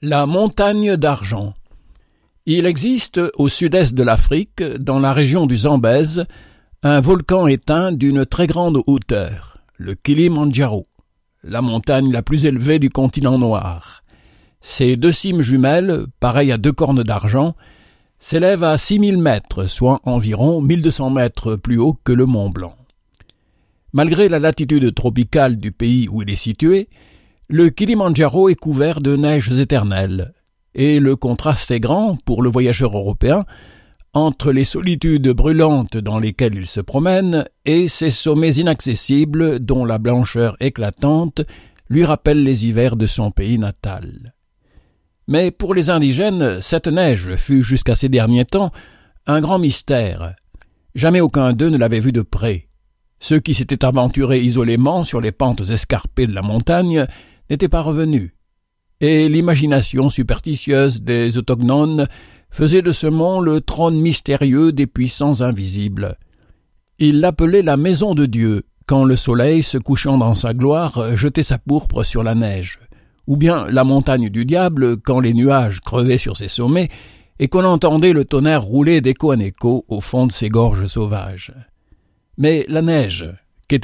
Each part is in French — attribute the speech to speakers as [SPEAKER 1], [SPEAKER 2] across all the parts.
[SPEAKER 1] La montagne d'argent. Il existe au sud-est de l'Afrique, dans la région du Zambèze, un volcan éteint d'une très grande hauteur, le Kilimandjaro, la montagne la plus élevée du continent noir. Ses deux cimes jumelles, pareilles à deux cornes d'argent, s'élèvent à 6000 mètres, soit environ 1200 mètres plus haut que le Mont Blanc. Malgré la latitude tropicale du pays où il est situé, le Kilimandjaro est couvert de neiges éternelles, et le contraste est grand pour le voyageur européen entre les solitudes brûlantes dans lesquelles il se promène et ces sommets inaccessibles dont la blancheur éclatante lui rappelle les hivers de son pays natal. Mais pour les indigènes, cette neige fut jusqu'à ces derniers temps un grand mystère. Jamais aucun d'eux ne l'avait vue de près. Ceux qui s'étaient aventurés isolément sur les pentes escarpées de la montagne n'étaient pas revenus, et l'imagination superstitieuse des autochtones faisait de ce mont le trône mystérieux des puissants invisibles. Ils l'appelaient la maison de Dieu, quand le soleil, se couchant dans sa gloire, jetait sa pourpre sur la neige, ou bien la montagne du diable, quand les nuages crevaient sur ses sommets, et qu'on entendait le tonnerre rouler d'écho en écho au fond de ses gorges sauvages. Mais la neige, qu'était-elle ?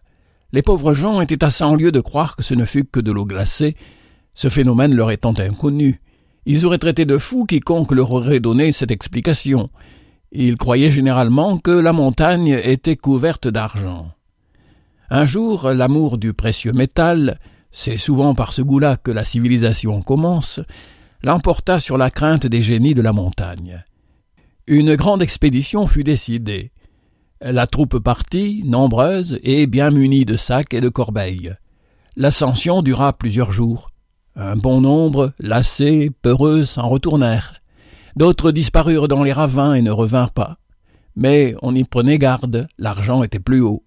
[SPEAKER 1] Les pauvres gens étaient à 100 lieues de croire que ce ne fut que de l'eau glacée, ce phénomène leur étant inconnu. Ils auraient traité de fou quiconque leur aurait donné cette explication. Ils croyaient généralement que la montagne était couverte d'argent. Un jour, l'amour du précieux métal, c'est souvent par ce goût-là que la civilisation commence, l'emporta sur la crainte des génies de la montagne. Une grande expédition fut décidée. La troupe partit, nombreuse et bien munie de sacs et de corbeilles. L'ascension dura plusieurs jours. Un bon nombre, lassés, peureux, s'en retournèrent. D'autres disparurent dans les ravins et ne revinrent pas. Mais on y prenait garde, l'argent était plus haut.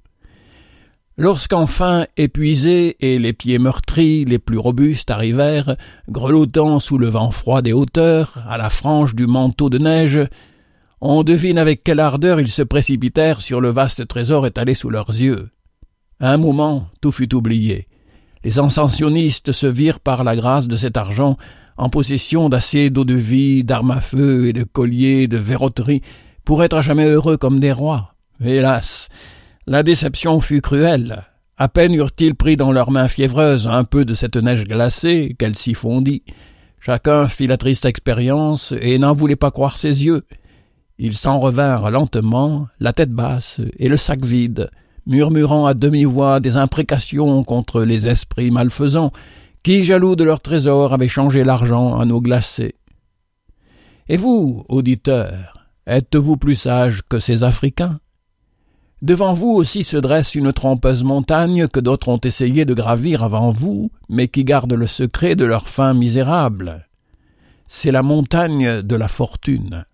[SPEAKER 1] Lorsqu'enfin, épuisés et les pieds meurtris, les plus robustes arrivèrent, grelottant sous le vent froid des hauteurs, à la frange du manteau de neige, on devine avec quelle ardeur ils se précipitèrent sur le vaste trésor étalé sous leurs yeux. À un moment, tout fut oublié. Les ascensionnistes se virent par la grâce de cet argent en possession d'assez d'eau-de-vie, d'armes à feu et de colliers de verroterie pour être à jamais heureux comme des rois. Hélas, la déception fut cruelle. À peine eurent-ils pris dans leurs mains fiévreuses un peu de cette neige glacée qu'elle s'y fondit. Chacun fit la triste expérience et n'en voulait pas croire ses yeux. Ils s'en revinrent lentement, la tête basse et le sac vide, murmurant à demi-voix des imprécations contre les esprits malfaisants qui, jaloux de leur trésor, avaient changé l'argent en eau glacée. Et vous, auditeurs, êtes-vous plus sages que ces Africains ? Devant vous aussi se dresse une trompeuse montagne que d'autres ont essayé de gravir avant vous, mais qui garde le secret de leur fin misérable. C'est la montagne de la fortune.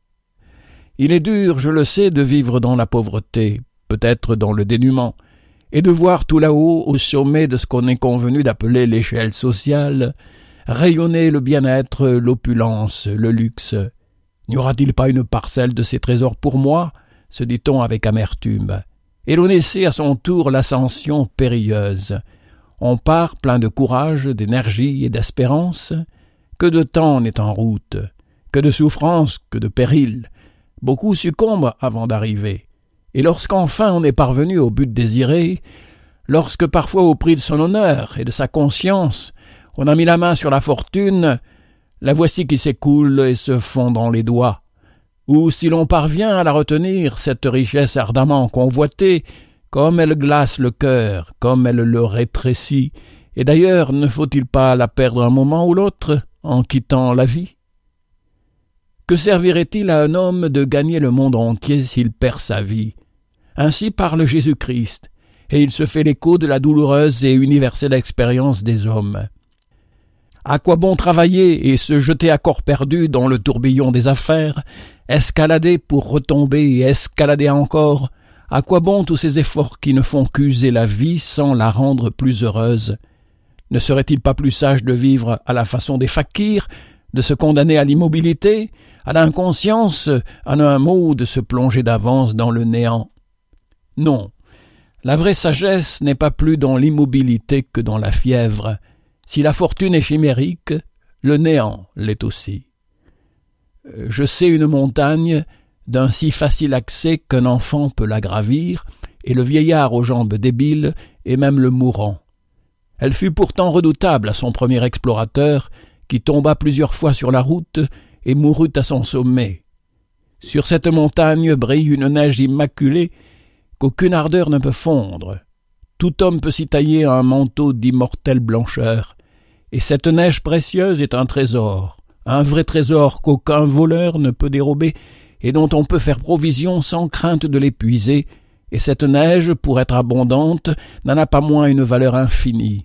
[SPEAKER 1] Il est dur, je le sais, de vivre dans la pauvreté, peut-être dans le dénuement, et de voir tout là-haut, au sommet de ce qu'on est convenu d'appeler l'échelle sociale, rayonner le bien-être, l'opulence, le luxe. N'y aura-t-il pas une parcelle de ces trésors pour moi ? Se dit-on avec amertume. Et l'on essaie à son tour l'ascension périlleuse. On part plein de courage, d'énergie et d'espérance. Que de temps on est en route, que de souffrances, que de périls. Beaucoup succombent avant d'arriver. Et lorsqu'enfin on est parvenu au but désiré, lorsque parfois au prix de son honneur et de sa conscience, on a mis la main sur la fortune, la voici qui s'écoule et se fond dans les doigts. Ou si l'on parvient à la retenir, cette richesse ardemment convoitée, comme elle glace le cœur, comme elle le rétrécit, et d'ailleurs ne faut-il pas la perdre un moment ou l'autre en quittant la vie ? Que servirait-il à un homme de gagner le monde entier s'il perd sa vie ? Ainsi parle Jésus-Christ, et il se fait l'écho de la douloureuse et universelle expérience des hommes. À quoi bon travailler et se jeter à corps perdu dans le tourbillon des affaires, escalader pour retomber et escalader encore ? À quoi bon tous ces efforts qui ne font qu'user la vie sans la rendre plus heureuse ? Ne serait-il pas plus sage de vivre à la façon des fakirs, de se condamner à l'immobilité, à l'inconscience, en un mot, de se plonger d'avance dans le néant ? Non, la vraie sagesse n'est pas plus dans l'immobilité que dans la fièvre. Si la fortune est chimérique, le néant l'est aussi. Je sais une montagne d'un si facile accès qu'un enfant peut la gravir, et le vieillard aux jambes débiles, et même le mourant. Elle fut pourtant redoutable à son premier explorateur, qui tomba plusieurs fois sur la route et mourut à son sommet. Sur cette montagne brille une neige immaculée qu'aucune ardeur ne peut fondre. Tout homme peut s'y tailler un manteau d'immortelle blancheur, et cette neige précieuse est un trésor, un vrai trésor qu'aucun voleur ne peut dérober et dont on peut faire provision sans crainte de l'épuiser, et cette neige, pour être abondante, n'en a pas moins une valeur infinie.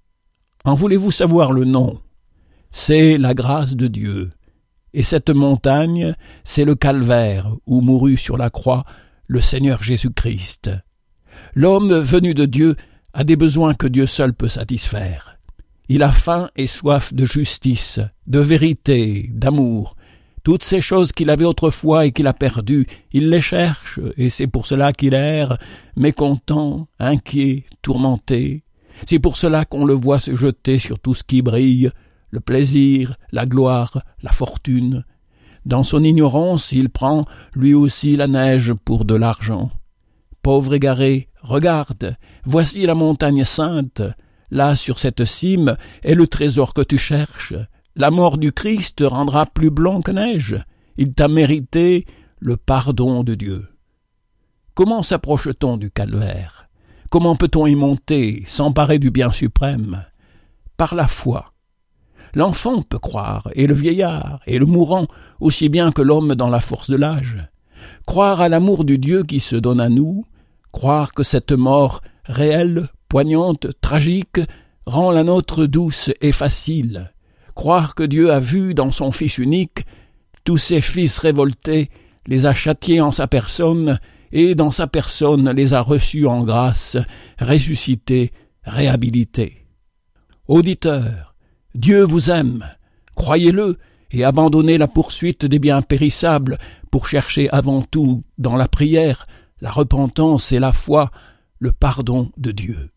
[SPEAKER 1] En voulez-vous savoir le nom? C'est la grâce de Dieu. Et cette montagne, c'est le calvaire où mourut sur la croix le Seigneur Jésus-Christ. L'homme venu de Dieu a des besoins que Dieu seul peut satisfaire. Il a faim et soif de justice, de vérité, d'amour. Toutes ces choses qu'il avait autrefois et qu'il a perdues, il les cherche, et c'est pour cela qu'il erre, mécontent, inquiet, tourmenté. C'est pour cela qu'on le voit se jeter sur tout ce qui brille, le plaisir, la gloire, la fortune. Dans son ignorance, il prend, lui aussi, la neige pour de l'argent. Pauvre égaré, regarde, voici la montagne sainte. Là, sur cette cime, est le trésor que tu cherches. La mort du Christ te rendra plus blanc que neige. Il t'a mérité le pardon de Dieu. Comment s'approche-t-on du calvaire? Comment peut-on y monter, s'emparer du bien suprême? Par la foi. L'enfant peut croire, et le vieillard, et le mourant, aussi bien que l'homme dans la force de l'âge. Croire à l'amour du Dieu qui se donne à nous, croire que cette mort réelle, poignante, tragique, rend la nôtre douce et facile. Croire que Dieu a vu dans son Fils unique tous ses fils révoltés, les a châtiés en sa personne, et dans sa personne les a reçus en grâce, ressuscités, réhabilités. Auditeurs, Dieu vous aime, croyez-le, et abandonnez la poursuite des biens périssables pour chercher avant tout, dans la prière, la repentance et la foi, le pardon de Dieu.